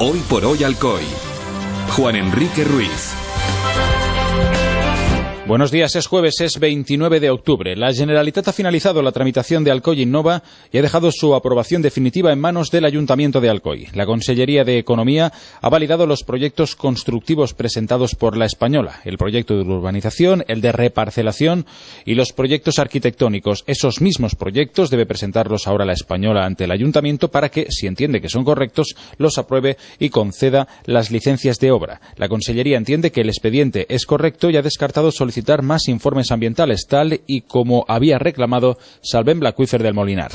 Hoy por hoy Alcoy. Juan Enrique Ruiz. Buenos días, es jueves, es 29 de octubre. La Generalitat ha finalizado la tramitación de Alcoy Innova y ha dejado su aprobación definitiva en manos del Ayuntamiento de Alcoy. La Consellería de Economía ha validado los proyectos constructivos presentados por La Española, el proyecto de urbanización, el de reparcelación y los proyectos arquitectónicos. Esos mismos proyectos debe presentarlos ahora La Española ante el Ayuntamiento para que, si entiende que son correctos, los apruebe y conceda las licencias de obra. La Consellería entiende que el expediente es correcto y ha descartado solicitar más informes ambientales, tal y como había reclamado Salvem Blacuífer del Molinar.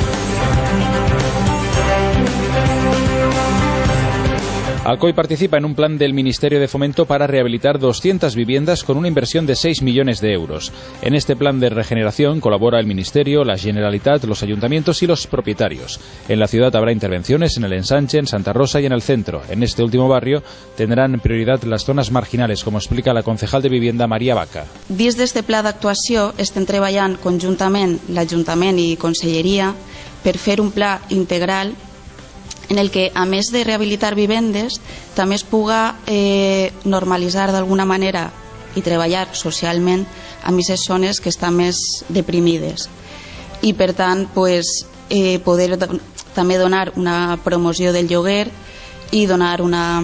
Alcoy participa en un plan del Ministerio de Fomento para rehabilitar 200 viviendas con una inversión de 6 millones de euros. En este plan de regeneración colabora el Ministerio, la Generalitat, los ayuntamientos y los propietarios. En la ciudad habrá intervenciones en el Ensanche, en Santa Rosa y en el centro. En este último barrio tendrán prioridad las zonas marginales, como explica la concejal de Vivienda María Vaca. Dins d'este pla d'actuació estem treballant conjuntament l'Ajuntament i Conselleria per fer un pla integral en el que, a més de rehabilitar vivendes, també es puga normalitzar d'alguna manera i treballar socialment amb aquestes zones que estan més deprimides. I, per tant, poder també donar una promoció del lloguer i donar una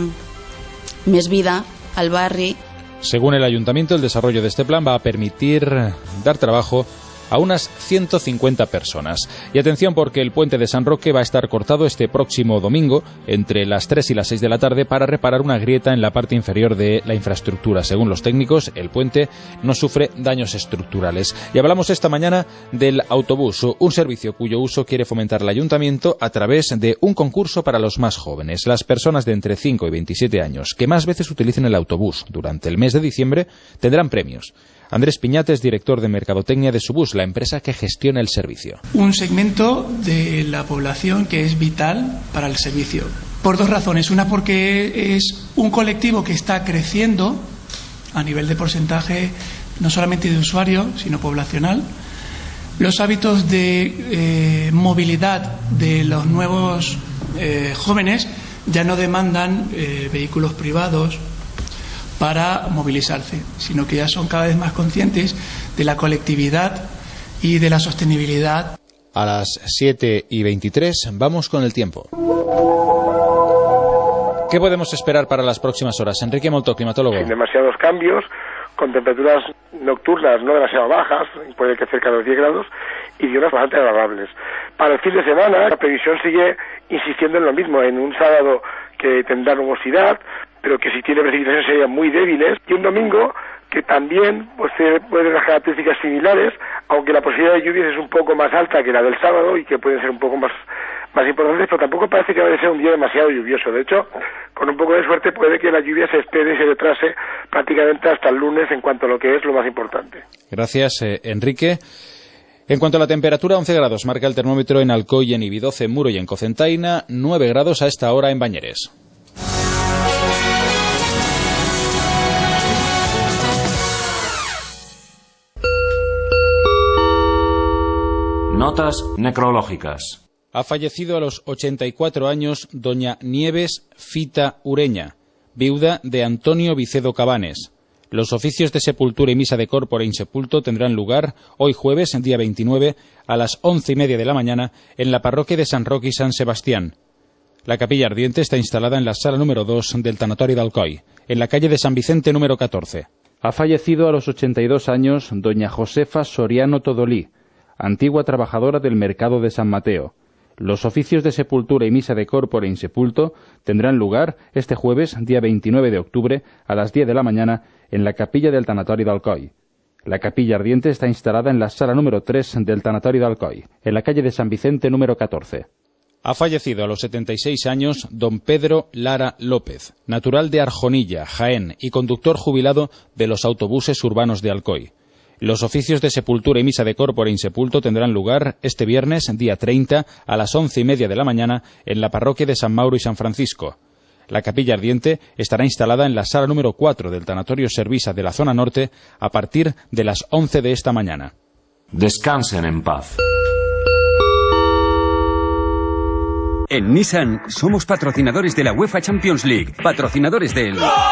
més vida al barri. Según el Ayuntamiento, el desarrollo de este plan va a permitir dar trabajo a unas 150 personas. Y atención, porque el puente de San Roque va a estar cortado este próximo domingo entre las 3 y las 6 de la tarde para reparar una grieta en la parte inferior de la infraestructura. Según los técnicos, el puente no sufre daños estructurales. Y hablamos esta mañana del autobús, un servicio cuyo uso quiere fomentar el Ayuntamiento a través de un concurso para los más jóvenes. Las personas de entre 5 y 27 años que más veces utilicen el autobús durante el mes de diciembre tendrán premios. Andrés Piñates, director de Mercadotecnia de Subús, la empresa que gestiona el servicio. Un segmento de la población que es vital para el servicio. Por dos razones. Una, porque es un colectivo que está creciendo a nivel de porcentaje, no solamente de usuario, sino poblacional. Los hábitos de movilidad de los nuevos jóvenes ya no demandan vehículos privados para movilizarse, sino que ya son cada vez más conscientes de la colectividad y de la sostenibilidad. A las 7:23 vamos con el tiempo. ¿Qué podemos esperar para las próximas horas? Enrique Molto, climatólogo. Sin demasiados cambios, con temperaturas nocturnas no demasiado bajas, puede que cerca de los 10 grados, y diurnas bastante agradables. Para el fin de semana, la previsión sigue insistiendo en lo mismo, en un sábado que tendrá nubosidad, pero que si tiene precipitaciones serían muy débiles, y un domingo que también puede las características similares, aunque la posibilidad de lluvias es un poco más alta que la del sábado y que pueden ser un poco más importantes, pero tampoco parece que vaya a ser un día demasiado lluvioso. De hecho, con un poco de suerte puede que la lluvia se espere y se retrase prácticamente hasta el lunes en cuanto a lo que es lo más importante. Gracias, Enrique. En cuanto a la temperatura, 11 grados marca el termómetro en Alcoy, en Ibi, 12 en Muro y en Cocentaina, 9 grados a esta hora en Bañeres. Notas necrológicas. Ha fallecido a los 84 años doña Nieves Fita Ureña, viuda de Antonio Vicedo Cabanes. Los oficios de sepultura y misa de corpore insepulto tendrán lugar hoy jueves, día 29, a las 11:30 de la mañana en la parroquia de San Roque y San Sebastián. La capilla ardiente está instalada en la sala número 2 del tanatorio de Alcoy, en la calle de San Vicente número 14. Ha fallecido a los 82 años doña Josefa Soriano Todolí, antigua trabajadora del mercado de San Mateo. Los oficios de sepultura y misa de corpore insepulto tendrán lugar este jueves, día 29 de octubre, a las 10 de la mañana, en la capilla del tanatorio de Alcoy. La capilla ardiente está instalada en la sala número 3 del tanatorio de Alcoy, en la calle de San Vicente número 14. Ha fallecido a los 76 años don Pedro Lara López, natural de Arjonilla, Jaén, y conductor jubilado de los autobuses urbanos de Alcoy. Los oficios de sepultura y misa de corpore insepulto tendrán lugar este viernes, día 30, a las 11:30 de la mañana, en la parroquia de San Mauro y San Francisco. La capilla ardiente estará instalada en la sala número 4 del tanatorio Servisa de la zona norte a partir de las 11 de esta mañana. Descansen en paz. En Nissan somos patrocinadores de la UEFA Champions League, patrocinadores de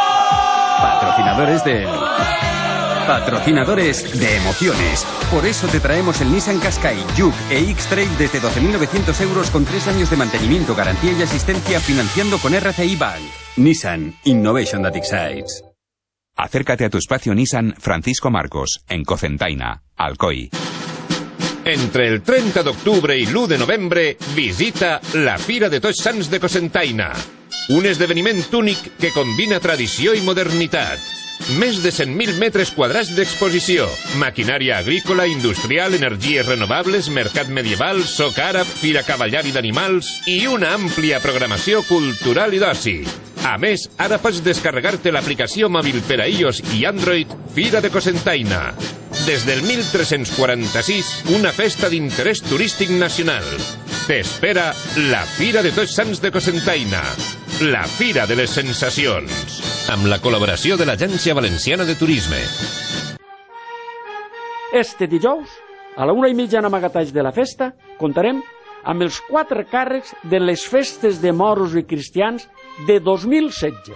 emociones. Por eso te traemos el Nissan Qashqai, Juke e X-Trail desde 12.900 euros con 3 años de mantenimiento, garantía y asistencia financiando con RCI Bank. Nissan, Innovation that excites. Acércate a tu espacio Nissan Francisco Marcos, en Cocentaina, Alcoi. Entre el 30 d'octubre i l'1 de novembre, visita la Fira de Tots Sants de Cocentaina. Un esdeveniment únic que combina tradició i modernitat. Més de 100.000 metres quadrats d'exposició, maquinària agrícola, industrial, energies renovables, mercat medieval, soc àrab, fira cavallari d'animals i una àmplia programació cultural i d'oci. A més, ara pots descarregar-te l'aplicació mòbil per a iOS i Android Fira de Cocentaina. Des del 1346, una festa d'interès turístic nacional. T'espera la Fira de Tots Sants de Cocentaina. La Fira de les Sensacions. Amb la col·laboració de l'Agència Valenciana de Turisme. Este dijous, a la 1:30 en Amagatalls de la festa, contarem amb els 4 càrrecs de les festes de moros i cristians de 2016.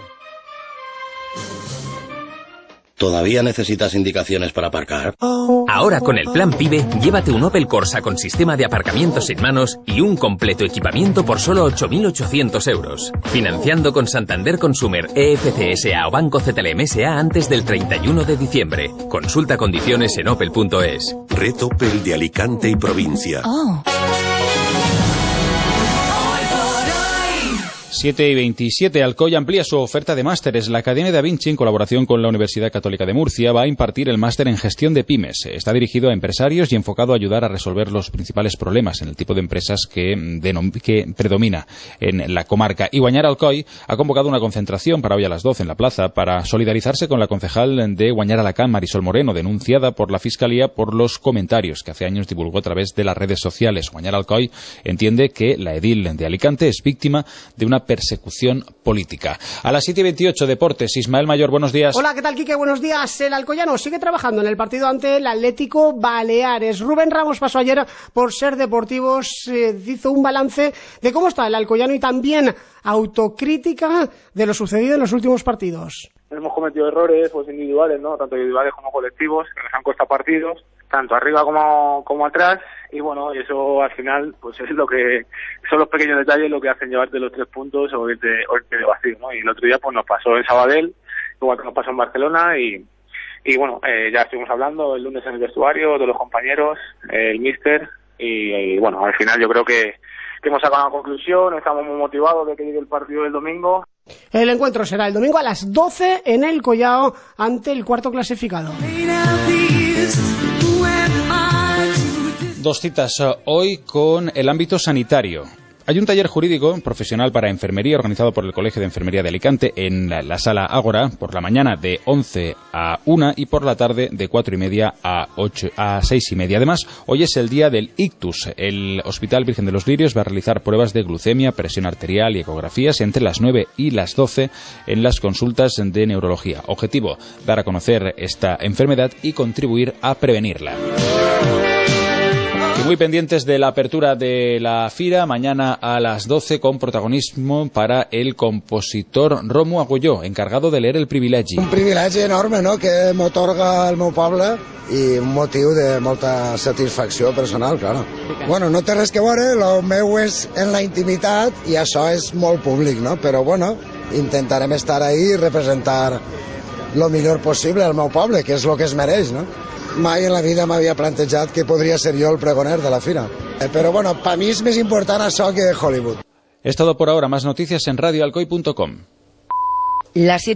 ¿Todavía necesitas indicaciones para aparcar? Ahora con el Plan PIBE, llévate un Opel Corsa con sistema de aparcamiento sin manos y un completo equipamiento por solo 8.800 euros. Financiando con Santander Consumer, EFCSA o Banco CTLM SA antes del 31 de diciembre. Consulta condiciones en opel.es. Red Opel de Alicante y provincia. 7:27. Alcoy amplía su oferta de másteres. La Academia Da Vinci, en colaboración con la Universidad Católica de Murcia, va a impartir el máster en gestión de pymes. Está dirigido a empresarios y enfocado a ayudar a resolver los principales problemas en el tipo de empresas que predomina en la comarca. Y Guanyar Alcoy ha convocado una concentración para hoy a las 12 en la plaza para solidarizarse con la concejal de Guanyar Alacant, Marisol Moreno, denunciada por la Fiscalía por los comentarios que hace años divulgó a través de las redes sociales. Guanyar Alcoy entiende que la edil de Alicante es víctima de una persecución política. A las 7:28, Deportes. Ismael Mayor, buenos días. Hola, ¿qué tal, Quique? Buenos días. El alcoyano sigue trabajando en el partido ante el Atlético Baleares. Rubén Ramos pasó ayer por Ser Deportivos, hizo un balance de cómo está el alcoyano y también autocrítica de lo sucedido en los últimos partidos. Hemos cometido errores pues individuales, ¿no? Tanto individuales como colectivos, que nos han costado partidos, tanto arriba como atrás, y bueno, y eso al final pues es lo que son los pequeños detalles lo que hacen llevarte los 3 puntos o irte de vacío, ¿no? Y el otro día pues nos pasó en Sabadell, igual que nos pasó en Barcelona, y bueno, ya estuvimos hablando el lunes en el vestuario de los compañeros, el míster, y bueno, al final yo creo que hemos sacado una conclusión, estamos muy motivados de que llegue el partido del domingo. El encuentro será el domingo a las 12 en el Collao ante el cuarto clasificado. 2 citas hoy con el ámbito sanitario. Hay un taller jurídico profesional para enfermería organizado por el Colegio de Enfermería de Alicante en la Sala Ágora por la mañana de 11 a 1 y por la tarde de 4:30 a 6:30. Además, hoy es el día del ictus. El Hospital Virgen de los Lirios va a realizar pruebas de glucemia, presión arterial y ecografías entre las 9 y las 12 en las consultas de neurología. Objetivo, dar a conocer esta enfermedad y contribuir a prevenirla. Y muy pendientes de la apertura de la Fira, mañana a las 12, con protagonismo para el compositor Romu Agulló, encargado de leer el privilegi. Un privilegi enorme, no?, que m'atorga el meu poble i un motiu de molta satisfacció personal, claro. Bueno, no té res que veure, el meu és en la intimitat i això és molt públic, no? Però bueno, intentarem estar ahí i representar lo millor possible al meu poble, que és lo que es mereix, no? Mai en la vida m'havia plantejat que podria ser jo el pregoner de la fira. Però bueno, per mi és més important això que Hollywood. Es todo por ahora. Más noticias en radioalcoy.com.